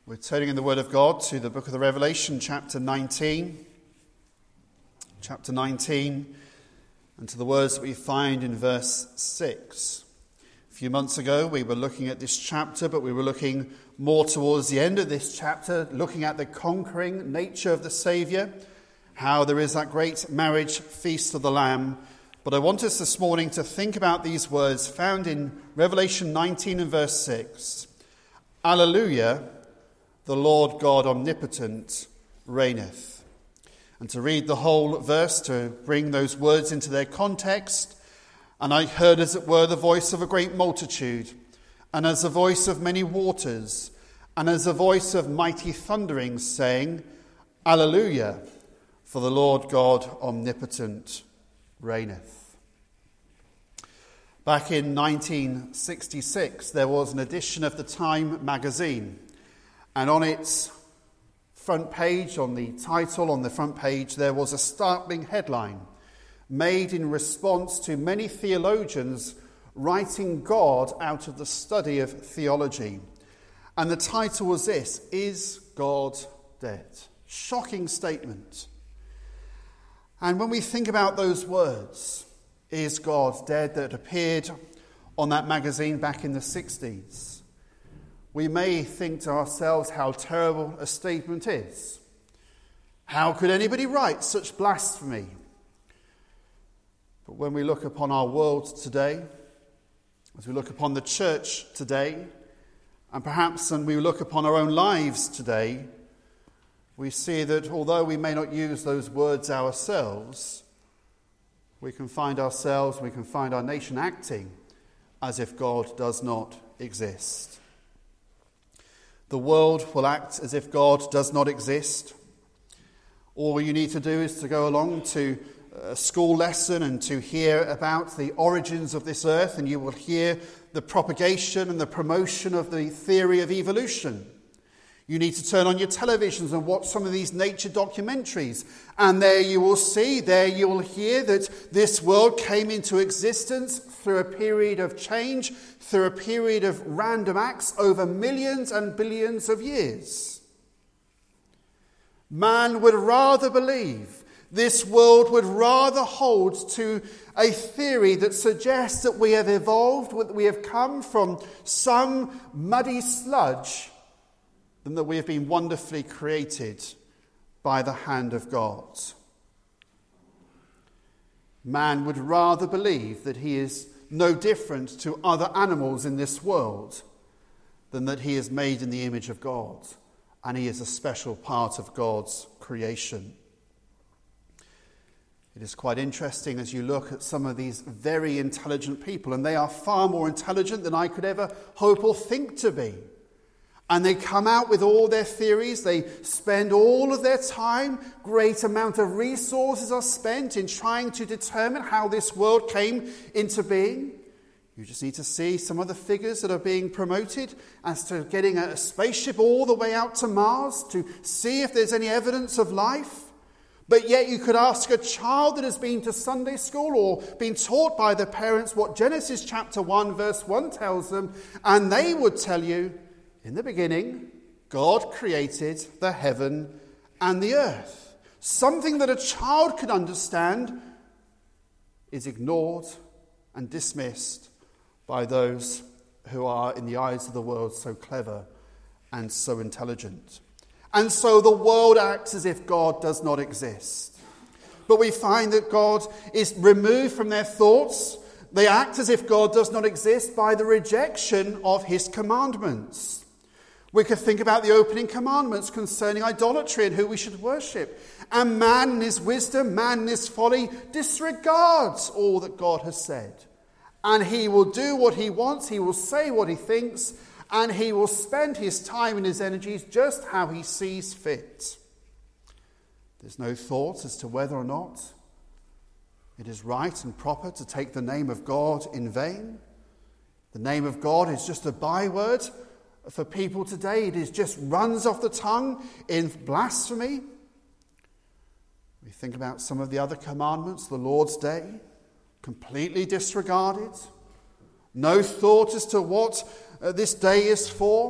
We're turning in the Word of God to the book of the Revelation, chapter 19. Chapter 19, and to the words that we find in verse 6. A few months ago we were looking at this chapter, but we were looking more towards the end of this chapter, looking at the conquering nature of the Saviour, how there is that great marriage feast of the Lamb. But I want us this morning to think about these words found in Revelation 19 and verse 6. Alleluia, the Lord God omnipotent reigneth. And to read the whole verse, to bring those words into their context. And I heard, as it were, the voice of a great multitude, and as the voice of many waters, and as the voice of mighty thunderings, saying, Alleluia, for the Lord God omnipotent reigneth. Back in 1966, there was an edition of the Time magazine, and on its front page, on the title on the front page, there was a startling headline made in response to many theologians writing God out of the study of theology. And the title was this: Is God Dead? Shocking statement. And when we think about those words, is God dead, that appeared on that magazine back in the 60s, we may think to ourselves how terrible a statement is. How could anybody write such blasphemy? But when we look upon our world today, as we look upon the church today, and perhaps when we look upon our own lives today, we see that although we may not use those words ourselves, we can find ourselves, we can find our nation acting as if God does not exist. The world will act as if God does not exist. All you need to do is to go along to a school lesson and to hear about the origins of this earth, and you will hear the propagation and the promotion of the theory of evolution. You need to turn on your televisions and watch some of these nature documentaries, and there you will see, there you will hear that this world came into existence through a period of change, through a period of random acts over millions and billions of years. Man would rather believe, this world would rather hold to a theory that suggests that we have evolved, that we have come from some muddy sludge, than that we have been wonderfully created by the hand of God. Man would rather believe that he is no different to other animals in this world than that he is made in the image of God and he is a special part of God's creation. It is quite interesting as you look at some of these very intelligent people, and they are far more intelligent than I could ever hope or think to be. And they come out with all their theories, they spend all of their time, great amount of resources are spent in trying to determine how this world came into being. You just need to see some of the figures that are being promoted as to getting a spaceship all the way out to Mars to see if there's any evidence of life. But yet you could ask a child that has been to Sunday school or been taught by their parents what Genesis chapter 1 verse 1 tells them, and they would tell you, in the beginning, God created the heaven and the earth. Something that a child could understand is ignored and dismissed by those who are, in the eyes of the world, so clever and so intelligent. And so the world acts as if God does not exist. But we find that God is removed from their thoughts. They act as if God does not exist by the rejection of his commandments. We could think about the opening commandments concerning idolatry and who we should worship. And man in his wisdom, man in his folly, disregards all that God has said. And he will do what he wants, he will say what he thinks, and he will spend his time and his energies just how he sees fit. There's no thought as to whether or not it is right and proper to take the name of God in vain. The name of God is just a byword for people today. It just runs off the tongue in blasphemy. We think about some of the other commandments, the Lord's Day, completely disregarded. No thought as to what this day is for.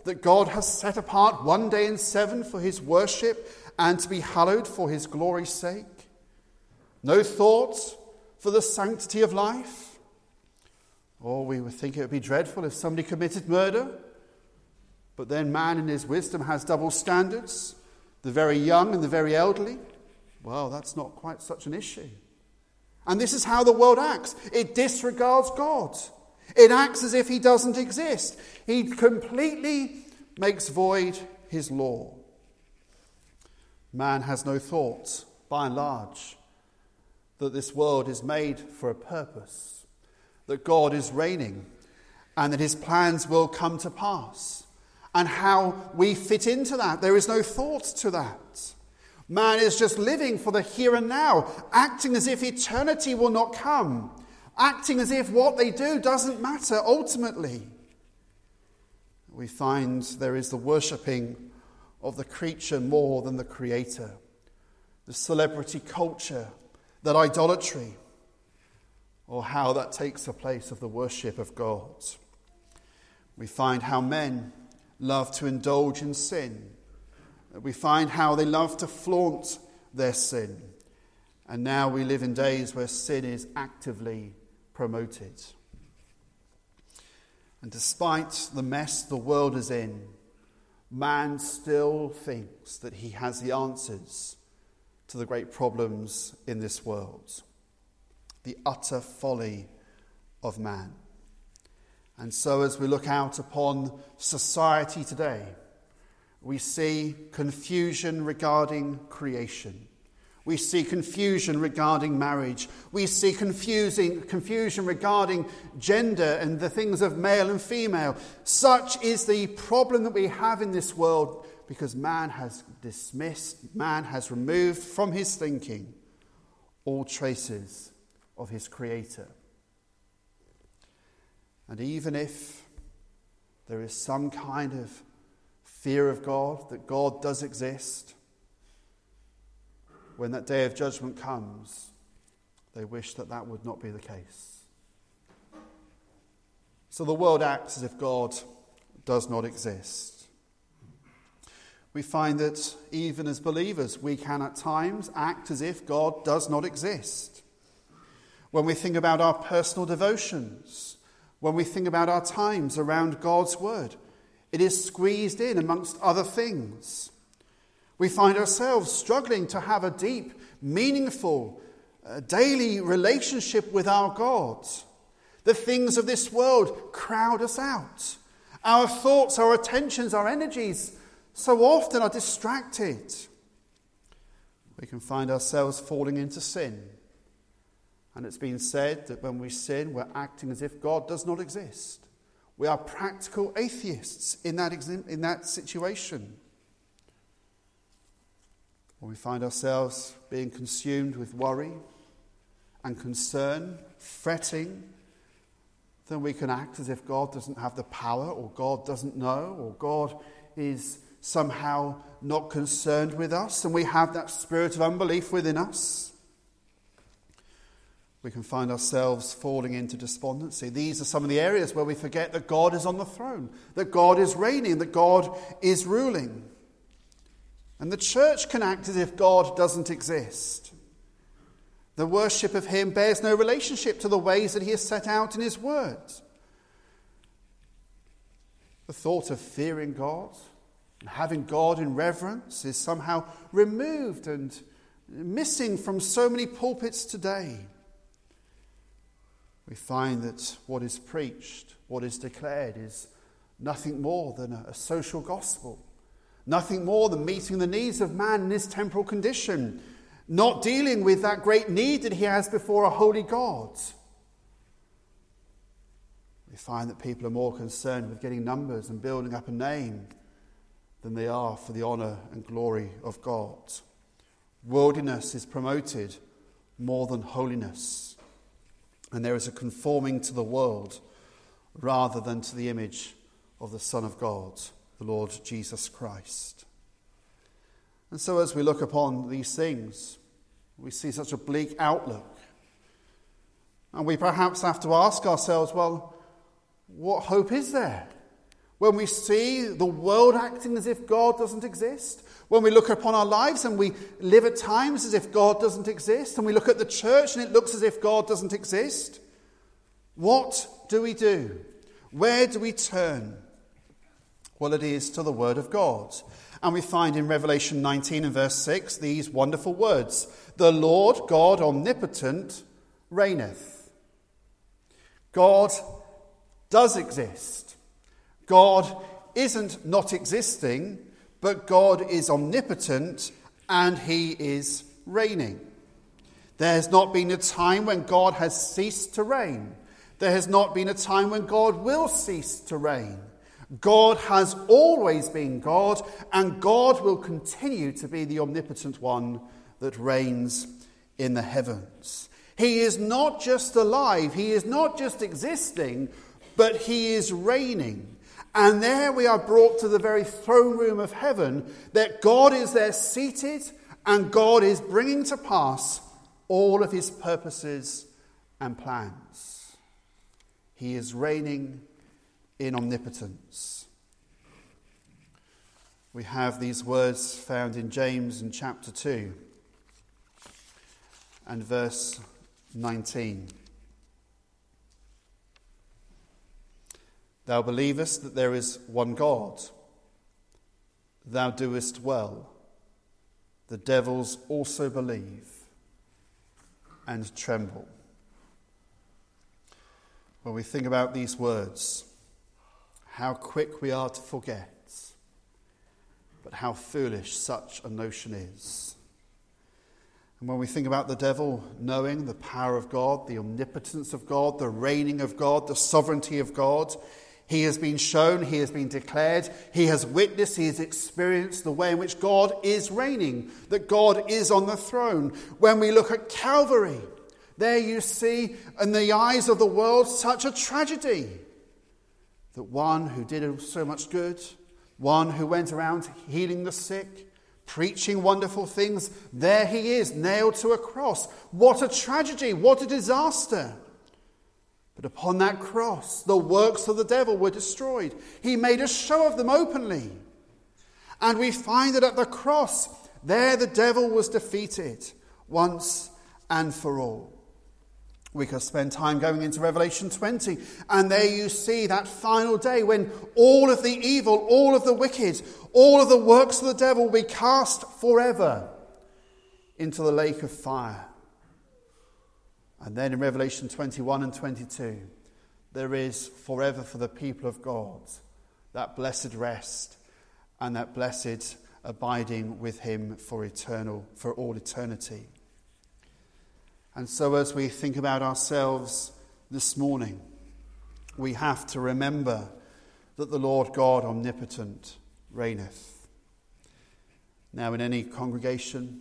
that God has set apart one day in 7 for his worship and to be hallowed for his glory's sake? No thought for the sanctity of life? Or we would think it would be dreadful if somebody committed murder. But then man in his wisdom has double standards, the very young and the very elderly. Well, that's not quite such an issue. And this is how the world acts. It disregards God. It acts as if he doesn't exist. He completely makes void his law. Man has no thought, by and large, that this world is made for a purpose, that God is reigning, and that his plans will come to pass, and how we fit into that. There is no thought to that. Man is just living for the here and now, acting as if eternity will not come, acting as if what they do doesn't matter ultimately. We find there is the worshipping of the creature more than the creator, the celebrity culture, that idolatry, or how that takes the place of the worship of God. We find how men love to indulge in sin. We find how they love to flaunt their sin. And now we live in days where sin is actively promoted. And despite the mess the world is in, man still thinks that he has the answers to the great problems in this world. The utter folly of man. And so as we look out upon society today, we see confusion regarding creation. We see confusion regarding marriage. We see confusion regarding gender and the things of male and female. Such is the problem that we have in this world because man has dismissed, man has removed from his thinking all traces of his Creator. And even if there is some kind of fear of God, that God does exist, when that day of judgment comes, they wish that that would not be the case. So the world acts as if God does not exist. We find that even as believers, we can at times act as if God does not exist. When we think about our personal devotions, when we think about our times around God's word, it is squeezed in amongst other things. We find ourselves struggling to have a deep, meaningful, daily relationship with our God. The things of this world crowd us out. Our thoughts, our attentions, our energies so often are distracted. We can find ourselves falling into sin. And it's been said that when we sin, we're acting as if God does not exist. We are practical atheists in that situation. When we find ourselves being consumed with worry and concern, fretting, then we can act as if God doesn't have the power, or God doesn't know, or God is somehow not concerned with us, and we have that spirit of unbelief within us. We can find ourselves falling into despondency. These are some of the areas where we forget that God is on the throne, that God is reigning, that God is ruling. And the church can act as if God doesn't exist. The worship of him bears no relationship to the ways that he has set out in his word. The thought of fearing God and having God in reverence is somehow removed and missing from so many pulpits today. We find that what is preached, what is declared, is nothing more than a social gospel. Nothing more than meeting the needs of man in his temporal condition. Not dealing with that great need that he has before a holy God. We find that people are more concerned with getting numbers and building up a name than they are for the honour and glory of God. Worldliness is promoted more than holiness. And there is a conforming to the world rather than to the image of the Son of God, the Lord Jesus Christ. And so as we look upon these things, we see such a bleak outlook. And we perhaps have to ask ourselves, well, what hope is there? when we see the world acting as if God doesn't exist, when we look upon our lives and we live at times as if God doesn't exist, and we look at the church and it looks as if God doesn't exist, what do we do? Where do we turn? Well, it is to the Word of God. And we find in Revelation 19 and verse 6 these wonderful words: "The Lord God omnipotent reigneth." God does exist. God isn't not existing, but God is omnipotent and he is reigning. There has not been a time when God has ceased to reign. There has not been a time when God will cease to reign. God has always been God, and God will continue to be the omnipotent one that reigns in the heavens. He is not just alive, he is not just existing, but he is reigning. And there we are brought to the very throne room of heaven, that God is there seated, and God is bringing to pass all of his purposes and plans. He is reigning in omnipotence. We have these words found in James in chapter 2 and verse 19. "Thou believest that there is one God. Thou doest well. The devils also believe and tremble." When we think about these words, how quick we are to forget, but how foolish such a notion is. And when we think about the devil knowing the power of God, the omnipotence of God, the reigning of God, the sovereignty of God, he has been shown, he has been declared, he has witnessed, he has experienced the way in which God is reigning, that God is on the throne. When we look at Calvary, there you see in the eyes of the world such a tragedy, that one who did so much good, one who went around healing the sick, preaching wonderful things, there he is, nailed to a cross. What a tragedy, what a disaster. But upon that cross, the works of the devil were destroyed. He made a show of them openly. And we find that at the cross, there the devil was defeated once and for all. We could spend time going into Revelation 20, and there you see that final day when all of the evil, all of the wicked, all of the works of the devil will be cast forever into the lake of fire. And then in Revelation 21 and 22, there is forever for the people of God that blessed rest and that blessed abiding with him for all eternity. And so as we think about ourselves this morning, we have to remember that the Lord God omnipotent reigneth. Now in any congregation,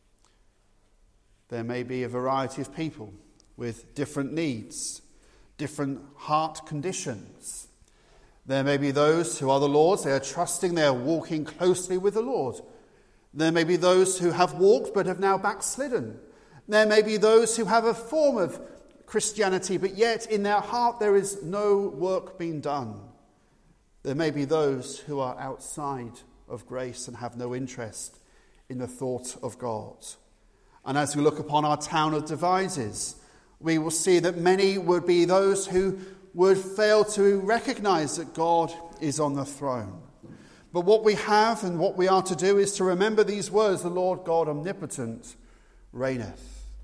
there may be a variety of people with different needs, different heart conditions. There may be those who are the Lord's, they are trusting, they are walking closely with the Lord. There may be those who have walked but have now backslidden. There may be those who have a form of Christianity, but yet in their heart there is no work being done. There may be those who are outside of grace and have no interest in the thought of God. And as we look upon our town of Devizes, we will see that many would be those who would fail to recognize that God is on the throne. But what we have and what we are to do is to remember these words: the Lord God omnipotent reigneth.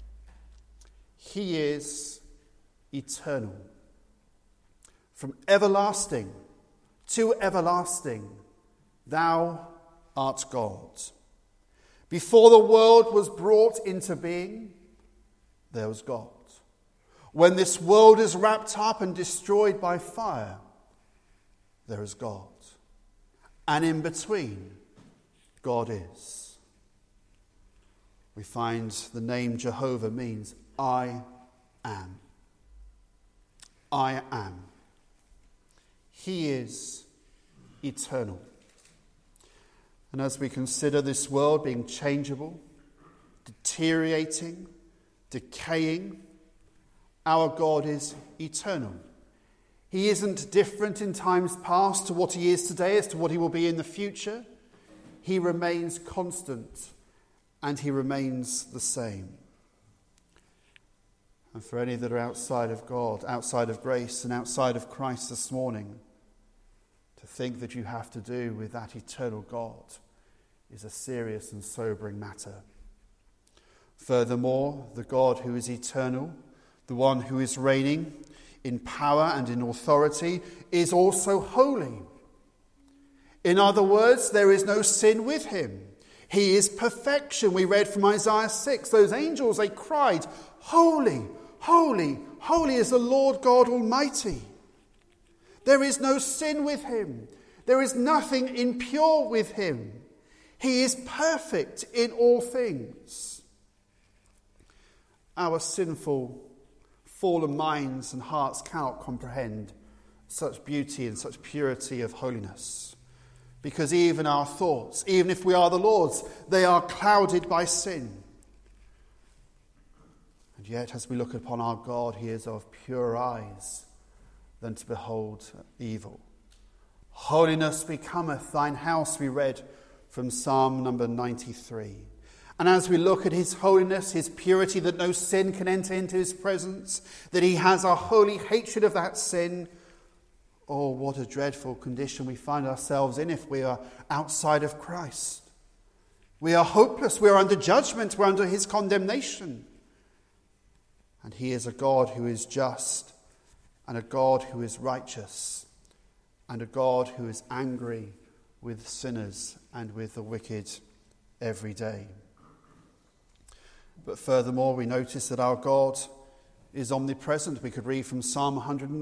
He is eternal. From everlasting to everlasting, thou art God. Before the world was brought into being, there was God. When this world is wrapped up and destroyed by fire, there is God. And in between, God is. We find the name Jehovah means I am. I am. He is eternal. And as we consider this world being changeable, deteriorating, decaying, our God is eternal. He isn't different in times past to what he is today as to what he will be in the future. He remains constant and he remains the same. And for any that are outside of God, outside of grace and outside of Christ this morning, to think that you have to do with that eternal God is a serious and sobering matter. Furthermore, the God who is eternal, the one who is reigning in power and in authority, is also holy. In other words, there is no sin with him. He is perfection. We read from Isaiah 6, those angels, they cried, "Holy, holy, holy is the Lord God Almighty." There is no sin with him. There is nothing impure with him. He is perfect in all things. Our sinful, fallen minds and hearts cannot comprehend such beauty and such purity of holiness, because even our thoughts, even if we are the Lord's, they are clouded by sin. And yet, as we look upon our God, he is of purer eyes than to behold evil. Holiness becometh thine house, we read from Psalm number 93. And as we look at his holiness, his purity, that no sin can enter into his presence, that he has a holy hatred of that sin, oh, what a dreadful condition we find ourselves in if we are outside of Christ. We are hopeless, we are under judgment, we're under his condemnation. And he is a God who is just, and a God who is righteous, and a God who is angry with sinners and with the wicked every day. But furthermore, we notice that our God is omnipresent. We could read from Psalm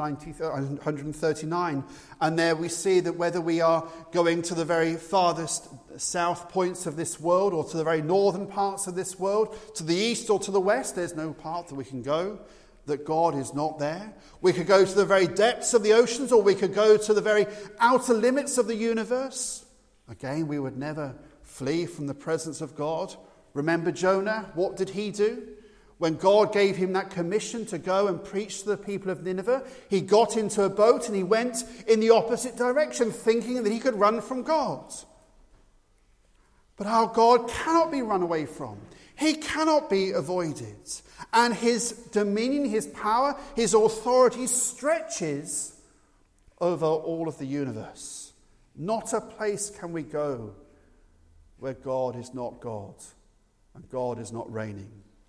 139, and there we see that whether we are going to the very farthest south points of this world or to the very northern parts of this world, to the east or to the west, there's no part that we can go that God is not there. We could go to the very depths of the oceans, or we could go to the very outer limits of the universe. Again, we would never flee from the presence of God. Remember Jonah? What did he do? When God gave him that commission to go and preach to the people of Nineveh, he got into a boat and he went in the opposite direction, thinking that he could run from God. But our God cannot be run away from. He cannot be avoided. And his dominion, his power, his authority stretches over all of the universe. Not a place can we go where God is not God and God is not reigning.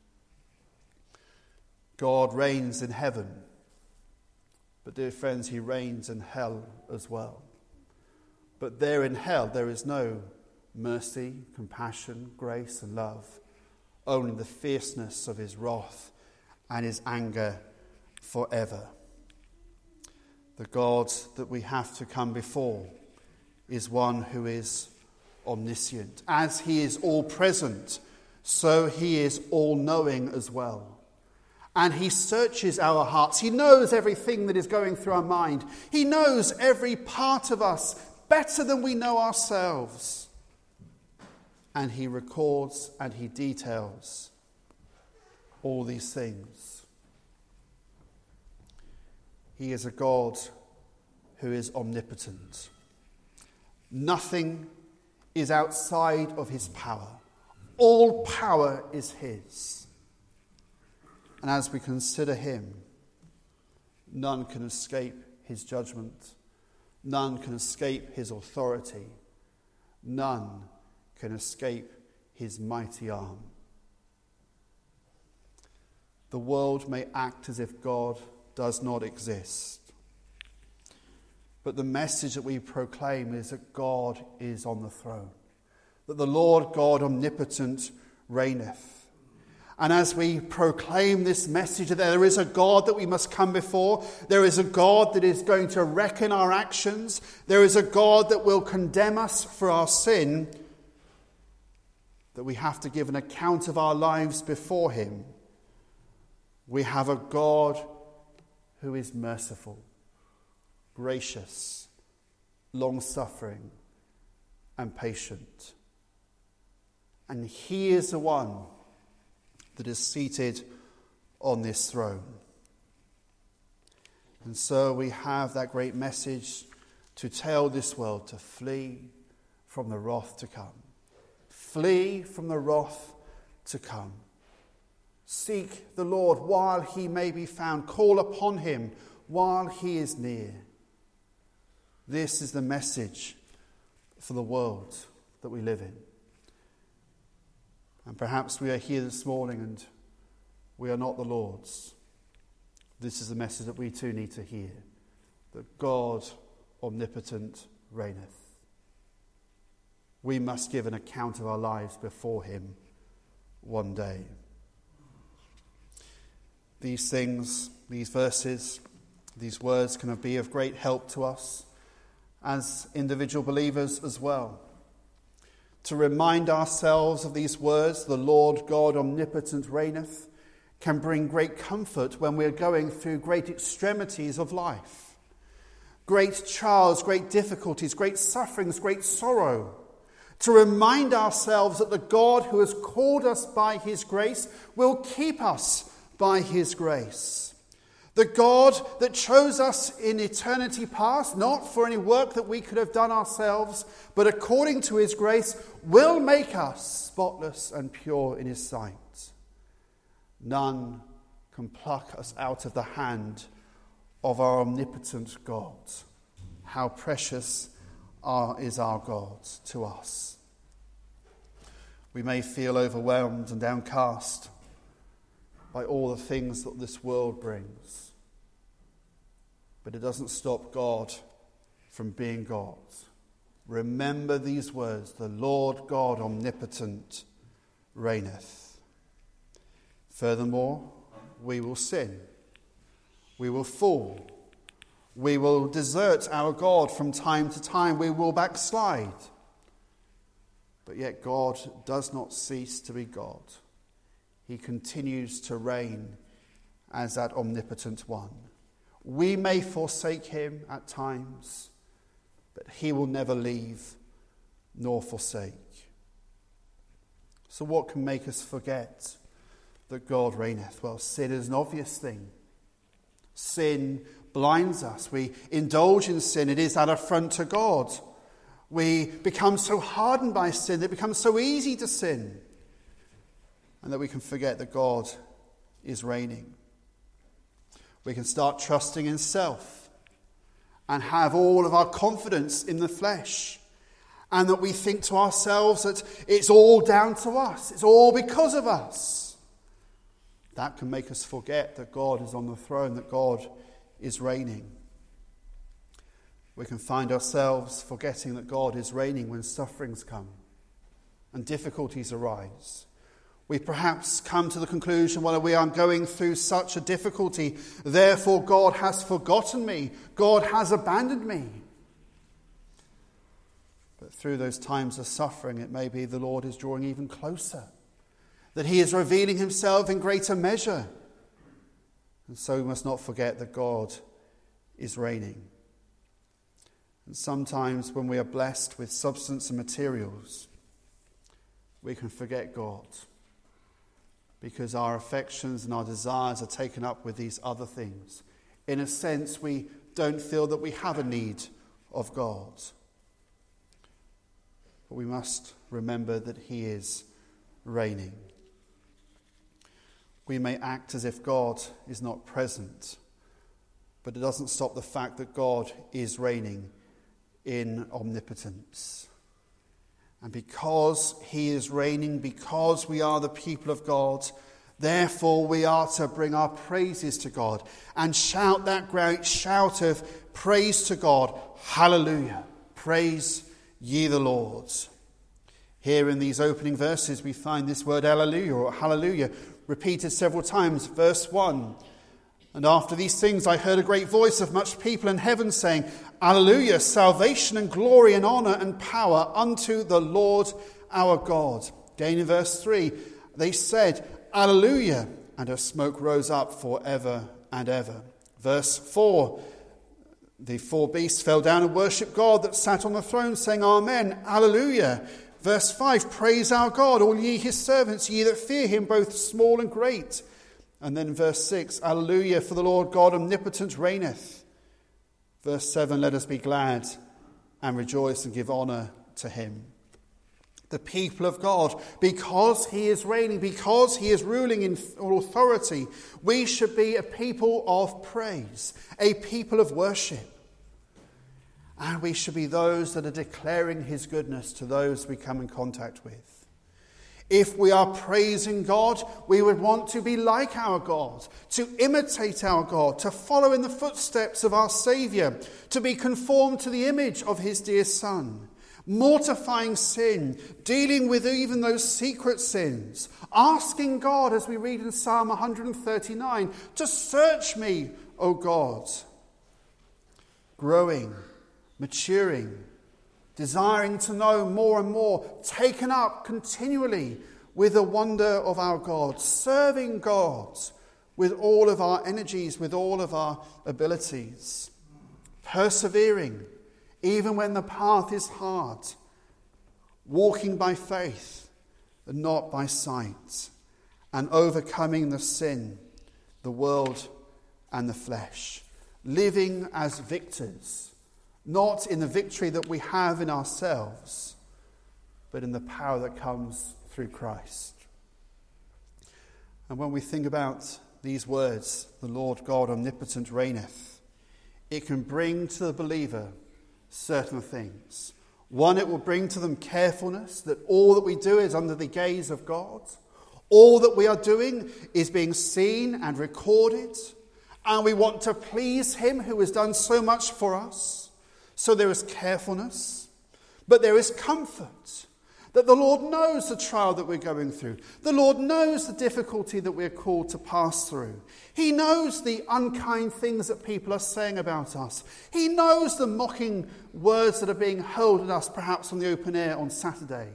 God reigns in heaven, but dear friends, he reigns in hell as well. But there in hell, there is no mercy, compassion, grace and love, only the fierceness of his wrath and his anger forever. The God that we have to come before is one who is omniscient. As he is all-present, so he is all-knowing as well. And he searches our hearts. He knows everything that is going through our mind. He knows every part of us better than we know ourselves. And he records and he details all these things. He is a God who is omnipotent. Nothing is outside of his power. All power is his. And as we consider him, none can escape his judgment. None can escape his authority. None can escape his mighty arm. The world may act as if God does not exist. But the message that we proclaim is that God is on the throne. That the Lord God omnipotent reigneth. And as we proclaim this message that there is a God that we must come before, there is a God that is going to reckon our actions, there is a God that will condemn us for our sin, that we have to give an account of our lives before him, we have a God who is merciful, gracious, long-suffering, and patient. And he is the one that is seated on this throne. And so we have that great message to tell this world to flee from the wrath to come. Flee from the wrath to come. Seek the Lord while he may be found. Call upon him while he is near. This is the message for the world that we live in. And perhaps we are here this morning and we are not the Lord's. This is the message that we too need to hear. That God omnipotent reigneth. We must give an account of our lives before him one day. These things, these verses, these words can be of great help to us as individual believers as well. To remind ourselves of these words, the Lord God omnipotent reigneth, can bring great comfort when we're going through great extremities of life. Great trials, great difficulties, great sufferings, great sorrow. To remind ourselves that the God who has called us by his grace will keep us by his grace. The God that chose us in eternity past, not for any work that we could have done ourselves, but according to his grace, will make us spotless and pure in his sight. None can pluck us out of the hand of our omnipotent God. How precious is our God to us. We may feel overwhelmed and downcast by all the things that this world brings. But it doesn't stop God from being God. Remember these words, the Lord God omnipotent reigneth. Furthermore, we will sin. We will fall. We will desert our God from time to time. We will backslide. But yet God does not cease to be God. He continues to reign as that omnipotent one. We may forsake him at times, but he will never leave nor forsake. So what can make us forget that God reigneth? Well, sin is an obvious thing. Sin blinds us. We indulge in sin. It is that affront to God. We become so hardened by sin, it becomes so easy to sin, and that we can forget that God is reigning. We can start trusting in self and have all of our confidence in the flesh, and that we think to ourselves that it's all down to us, it's all because of us. That can make us forget that God is on the throne, that God is reigning. We can find ourselves forgetting that God is reigning when sufferings come and difficulties arise. We perhaps come to the conclusion, well, we are going through such a difficulty, therefore God has forgotten me, God has abandoned me. But through those times of suffering, it may be the Lord is drawing even closer, that he is revealing himself in greater measure. And so we must not forget that God is reigning. And sometimes when we are blessed with substance and materials, we can forget God, because our affections and our desires are taken up with these other things. In a sense, we don't feel that we have a need of God. But we must remember that he is reigning. We may act as if God is not present, but it doesn't stop the fact that God is reigning in omnipotence. And because he is reigning, because we are the people of God, therefore we are to bring our praises to God and shout that great shout of praise to God. Hallelujah. Praise ye the Lord. Here in these opening verses we find this word hallelujah or hallelujah repeated several times. Verse 1. And after these things I heard a great voice of much people in heaven saying, Alleluia, salvation and glory and honour and power unto the Lord our God. Again in verse 3, they said, Alleluia, and a smoke rose up for ever and ever. Verse 4, the four beasts fell down and worshipped God that sat on the throne, saying, Amen, Alleluia. Verse 5, praise our God, all ye his servants, ye that fear him, both small and great. And then verse 6, Alleluia, for the Lord God omnipotent reigneth. Verse 7, let us be glad and rejoice and give honour to him. The people of God, because he is reigning, because he is ruling in authority, we should be a people of praise, a people of worship. And we should be those that are declaring his goodness to those we come in contact with. If we are praising God, we would want to be like our God, to imitate our God, to follow in the footsteps of our Saviour, to be conformed to the image of his dear Son, mortifying sin, dealing with even those secret sins, asking God, as we read in Psalm 139, to search me, O God, growing, maturing, desiring to know more and more, taken up continually with the wonder of our God, serving God with all of our energies, with all of our abilities, persevering even when the path is hard, walking by faith and not by sight, and overcoming the sin, the world and the flesh, living as victors, not in the victory that we have in ourselves, but in the power that comes through Christ. And when we think about these words, the Lord God omnipotent reigneth, it can bring to the believer certain things. One, it will bring to them carefulness, that all that we do is under the gaze of God. All that we are doing is being seen and recorded, and we want to please him who has done so much for us. So there is carefulness, but there is comfort, that the Lord knows the trial that we're going through. The Lord knows the difficulty that we're called to pass through. He knows the unkind things that people are saying about us. He knows the mocking words that are being hurled at us, perhaps on the open air on Saturday.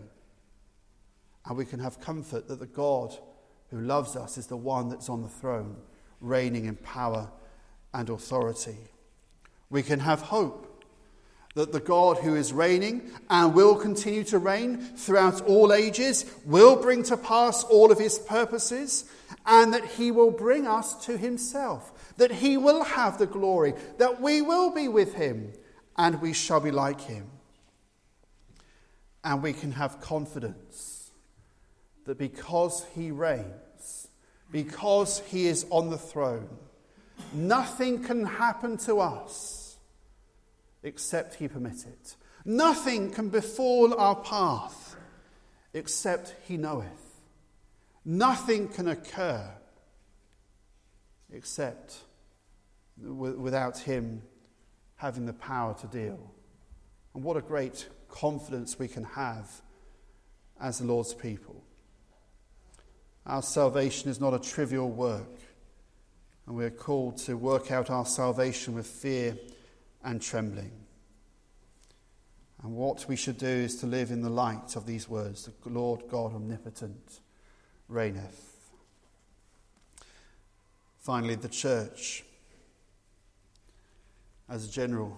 And we can have comfort that the God who loves us is the one that's on the throne, reigning in power and authority. We can have hope that the God who is reigning and will continue to reign throughout all ages will bring to pass all of his purposes, and that he will bring us to himself, that he will have the glory, that we will be with him and we shall be like him. And we can have confidence that because he reigns, because he is on the throne, nothing can happen to us except he permit it. Nothing can befall our path except he knoweth. Nothing can occur except without him having the power to deal. And what a great confidence we can have as the Lord's people. Our salvation is not a trivial work, and we are called to work out our salvation with fear and trembling. And what we should do is to live in the light of these words, the Lord God omnipotent reigneth. Finally, the church. As a general,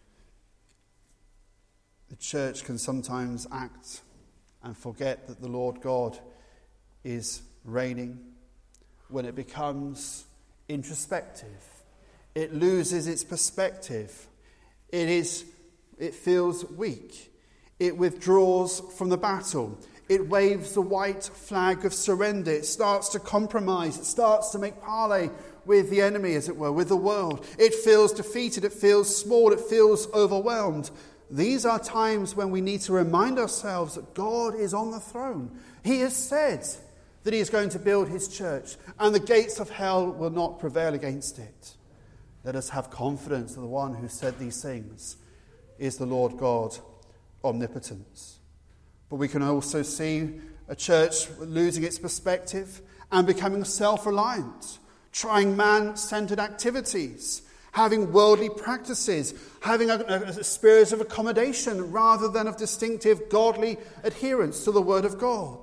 the church can sometimes act and forget that the Lord God is reigning when it becomes introspective. It loses its perspective. It feels weak. It withdraws from the battle. It waves the white flag of surrender. It starts to compromise. It starts to make parley with the enemy, as it were, with the world. It feels defeated. It feels small. It feels overwhelmed. These are times when we need to remind ourselves that God is on the throne. He has said that he is going to build his church, and the gates of hell will not prevail against it. Let us have confidence that the one who said these things is the Lord God omnipotent. But we can also see a church losing its perspective and becoming self-reliant, trying man-centered activities, having worldly practices, having a spirit of accommodation rather than of distinctive godly adherence to the Word of God.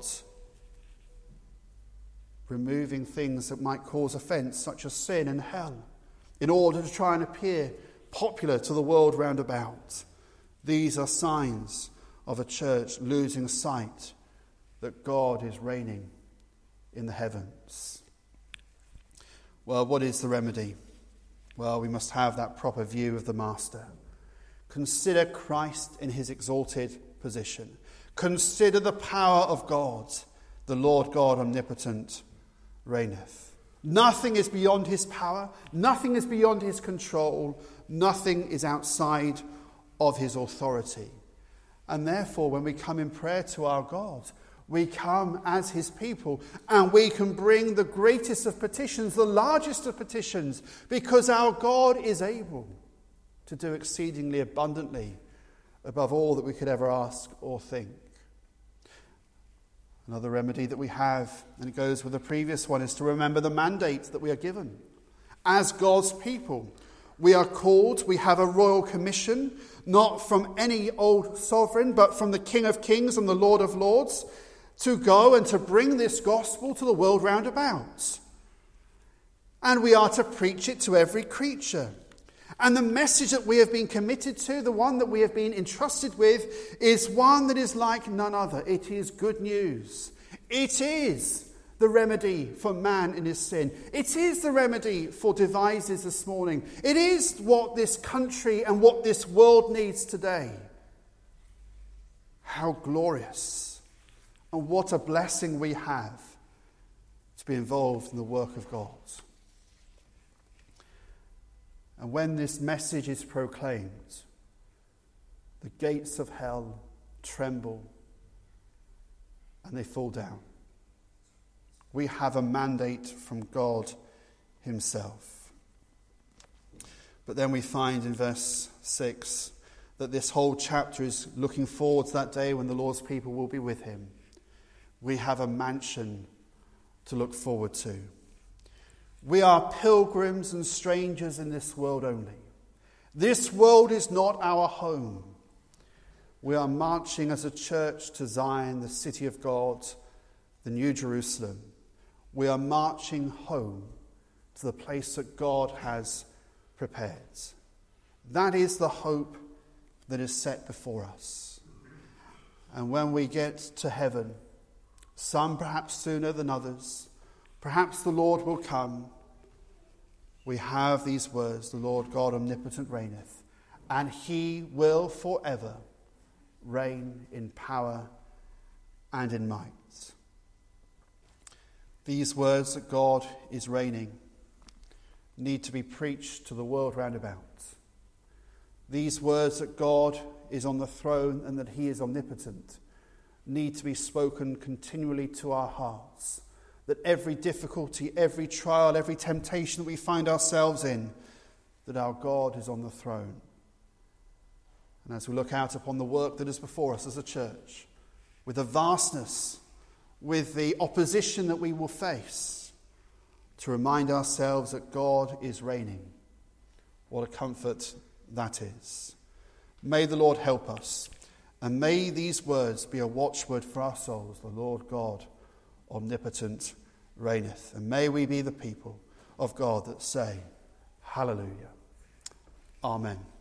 Removing things that might cause offence, such as sin and hell, in order to try and appear popular to the world round about. These are signs of a church losing sight that God is reigning in the heavens. Well, what is the remedy? Well, we must have that proper view of the Master. Consider Christ in his exalted position. Consider the power of God. The Lord God omnipotent reigneth. Nothing is beyond his power. Nothing is beyond his control. Nothing is outside of his authority. And therefore, when we come in prayer to our God, we come as his people, and we can bring the greatest of petitions, the largest of petitions, because our God is able to do exceedingly abundantly above all that we could ever ask or think. Another remedy that we have, and it goes with the previous one, is to remember the mandate that we are given. As God's people, we are called, we have a royal commission, not from any old sovereign, but from the King of Kings and the Lord of Lords, to go and to bring this gospel to the world round about. And we are to preach it to every creature. And the message that we have been committed to, the one that we have been entrusted with, is one that is like none other. It is good news. It is the remedy for man in his sin. It is the remedy for devices this morning. It is what this country and what this world needs today. How glorious and what a blessing we have to be involved in the work of God. And when this message is proclaimed, the gates of hell tremble and they fall down. We have a mandate from God himself. But then we find in verse 6 that this whole chapter is looking forward to that day when the Lord's people will be with him. We have a mansion to look forward to. We are pilgrims and strangers in this world only. This world is not our home. We are marching as a church to Zion, the city of God, the New Jerusalem. We are marching home to the place that God has prepared. That is the hope that is set before us. And when we get to heaven, some perhaps sooner than others, perhaps the Lord will come. We have these words, the Lord God omnipotent reigneth, and he will forever reign in power and in might. These words that God is reigning need to be preached to the world round about. These words that God is on the throne and that he is omnipotent need to be spoken continually to our hearts, that every difficulty, every trial, every temptation that we find ourselves in, that our God is on the throne. And as we look out upon the work that is before us as a church, with the vastness, with the opposition that we will face, to remind ourselves that God is reigning. What a comfort that is. May the Lord help us. And may these words be a watchword for our souls. The Lord God omnipotent reigneth. And may we be the people of God that say, Hallelujah. Amen.